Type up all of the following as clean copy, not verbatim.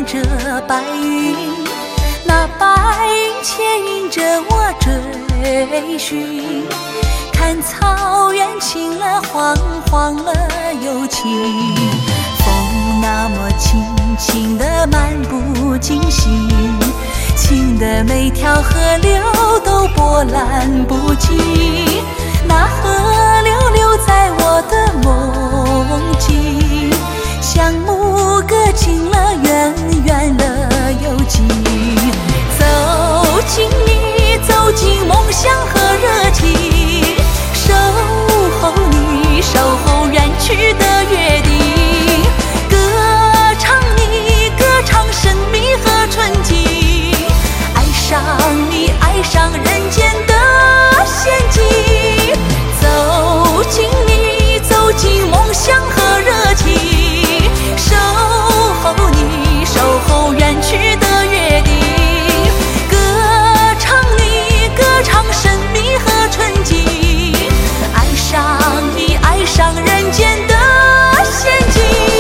着白云，那白云牵引着我追寻。看草原青了黄，黄了又青，风那么轻，轻地漫不经心，轻得每条河流都波澜不惊。那河流流在我的梦境，像牧歌近了远，远了又近。走进你，走进梦想和热情，守候你，守候远去的约定。歌唱你，歌唱生命和纯净。爱上你，爱上人间的仙境。走进你，走进梦想和热情，守候你，守候远去的约定。歌唱你，歌唱生命和纯净。爱上你，爱上人间的仙境。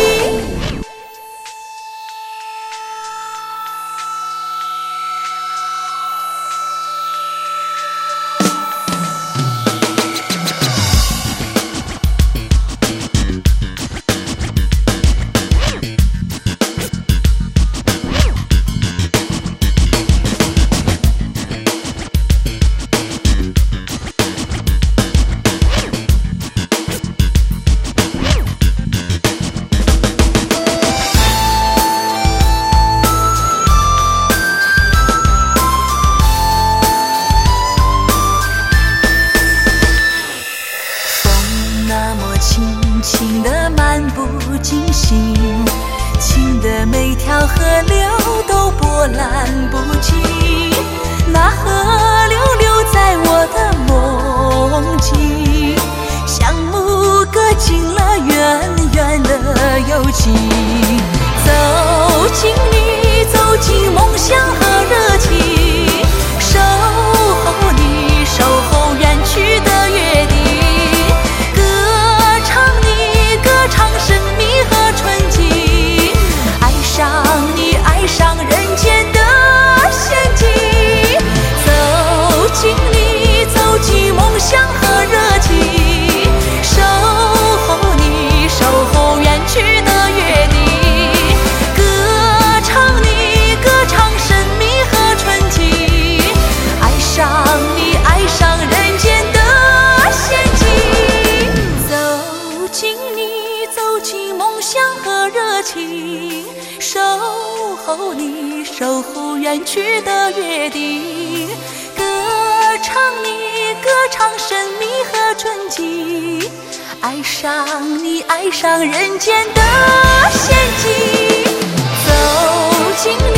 轻得漫不经心，轻得每条河流都波澜不惊。那河流流在我的梦境，像牧歌近了远，远了又近。走进你，走进梦想和热情，守候你，守候远去的约定。爱上人间的仙境，走进你，走进梦想和热情，守候你，守候远去的约定。歌唱你，歌唱生命和纯净。爱上你，爱上人间的仙境，走进你，走进梦想和热情，守候你，守候远去的约定。歌唱你，歌唱生命和纯净。爱上你，爱上人间的仙境。走进